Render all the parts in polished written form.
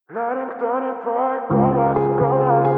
На рингтоне твой голос.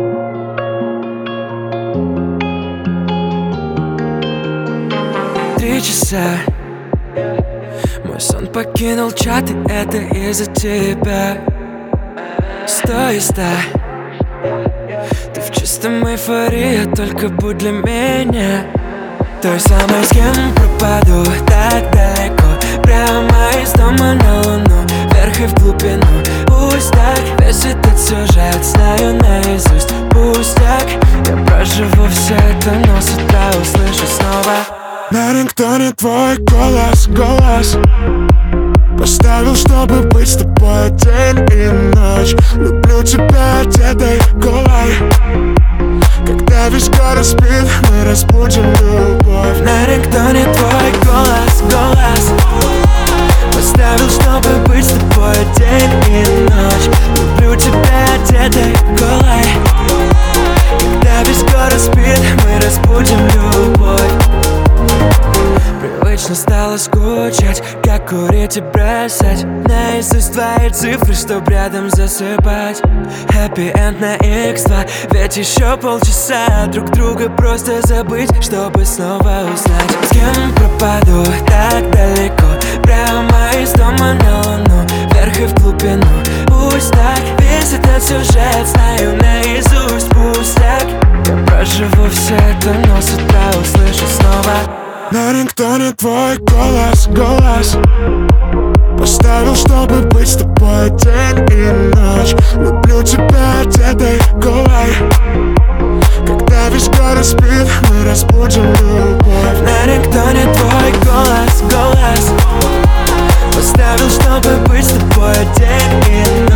3 часа. Мой сон покинул чат, и это из-за тебя. 100 и 100. Ты в чистом эйфории, только будь для меня той самой, с кем пропаду так далеко, прямо из дома на луну, вверх и в глубину. Пусть так, весь этот сюжет знаю наизусть. Пустяк, я проживу все это, но с утра услышу снова. На рингтоне твой голос. Поставил, чтобы быть с тобой день и ночь. Люблю тебя одетой голой. Когда весь город спит, мы разбудим любовь. На рингтоне твой голос. Поставил, чтобы быть с тобой день и ночь. Люблю тебя одетой голой. Когда весь город спит, мы разбудим любовь. Привычно стало скучать, как курить и бросать наизусть твои цифры, чтоб рядом засыпать. Happy end на X2, ведь еще полчаса друг друга просто забыть, чтобы снова узнать. С кем пропаду так далеко, прямо из дома на луну, вверх и в глубину. Пусть так, весь этот сюжет знаю наизусть. Пустяк, я проживу все это, но с утра услышу снова. На рингтоне твой голос. Поставил, чтобы быть с тобой день и ночь. Люблю тебя одетой голой. Когда весь город спит, мы разбудим любовь. На рингтоне твой голос. Поставил, чтобы быть с тобой день и ночь.